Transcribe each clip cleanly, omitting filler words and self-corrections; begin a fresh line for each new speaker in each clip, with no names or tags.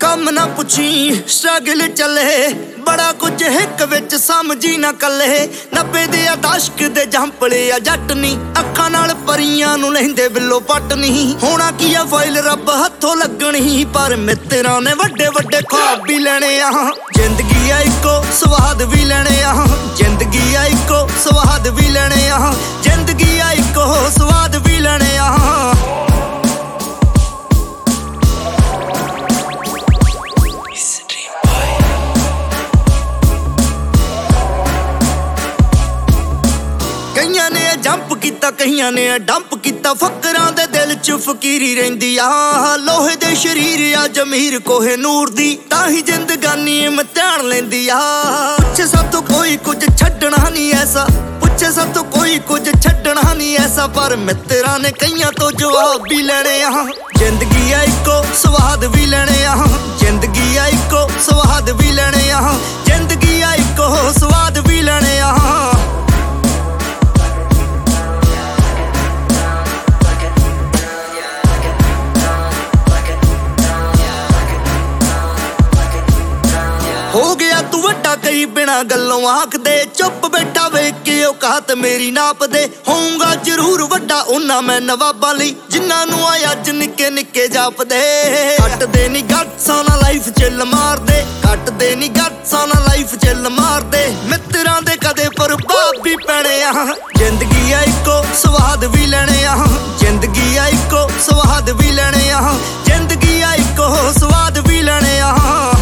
कम ना पुछी स्ट्रगल चले बड़ा कुछ हिक विच समझी ना कले 90 दे दशक दे जंपले आ जट नी अखां नाल परियां नूं लैंदे बिल्लो पट नहीं होना की आ फाइल रब हथों लगणी पर मित्रां ने वड्डे वड्डे ख्वाब भी लेने आ जिंदगी आ इको स्वाद भी लेने आ जिंदगी आ इको स्वाद भी लेने आ जिंदगी आ इको स्वाद भी लेने आ कईयां ने जंप कीता कईयां ने डंप कीता फकरां दे दिल च फकीरी रहिंदी आ लोहे दे शरीर आ जमीर कोहे नूर दी ताही जिंदगानी इम्तिहान लैंदी आ पुछे सब तो कोई कुछ छड्डना नहीं ऐसा पुछे सब तो कोई कुछ छड्डना नहीं ऐसा पर मित्रां ने कईयां तो जवाब भी लेने आ जिंदगी आ इको स्वाद भी लेने आ जिंदगी आ इको स्वाद भी लेने आ जिंदगी आ इको स्वाद भी लेने आ हो गया तू वड्डा कई बिना गल्लों आख दे चुप बैठा वेख के औकात मेरी नाप दे होऊंगा जरूर वड्डा उन्ना मैं नवाबां लई जिन्हां नूं अज निक्के निक्के जाप दे कट दे नी गट्सां नाल लाइफ चिल मार दे कट दे नी गट्सां नाल लाइफ चिल मार दे मित्रां दे कदे प्रभाव भी पैणे आ जिंदगी आ इको स्वाद भी लेने आ जिंदगी आ इको स्वाद भी लेने आ जिंदगी आ इको स्वाद भी लेने आ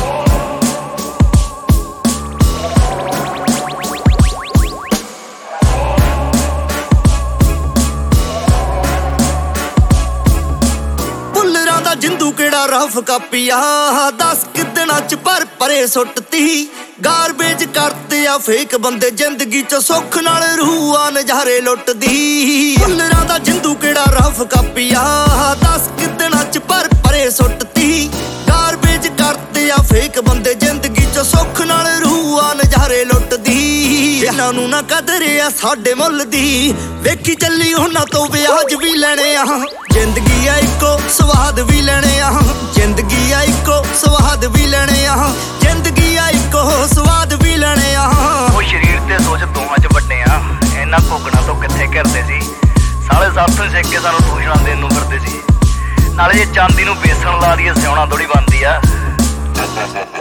जिंदू केड़ा रफ कापिया 10 दिनां च परे सुटती गारबेज करते आ फेक बंदे जिंदगी च सुख नाल रूह आ नज़ारे लुटदी भुल्लरां दा जिंदू केड़ा रफ कापिया 10 दिनां च परे सुटती गारबेज करते आ फेक बंदे जिंदगी च सुख नाल रूह आ नज़ारे लुटदी जिन्हां नूं ना कदर आ साडे मुੱਲ दी वेखी चली उन्हां तो विआज भी लेने आ जिंदगी आ इको स्वाद भी लेने आ जिंदगी आ इको स्वाद भी लेने आ जिंदगी आ इको स्वाद भी लेने आ
ਉਹ ਸ਼ਰੀਰ ਤੇ ਸੋਚ ਦੋਹਾਂ ਚ ਵੱਡੇ ਆ ਇਹਨਾਂ ਭੋਗਣਾ ਤੋਂ ਕਿੱਥੇ ਕਰਦੇ ਸੀ ਸਾਲੇ ਸਾਥੋਂ ਸਿੱਖ ਕੇ ਸਾਨੂੰ ਦੂਸ਼ਣਾਂ ਦੇਣ ਨੂੰ ਫਿਰਦੇ ਸੀ ਨਾਲੇ ਜੇ ਚਾਂਦੀ ਨੂੰ ਬੇਸਣ ਲਾ ਦਈਏ ਸਿਆਉਣਾ ਥੋੜੀ ਬਣਦੀ ਆ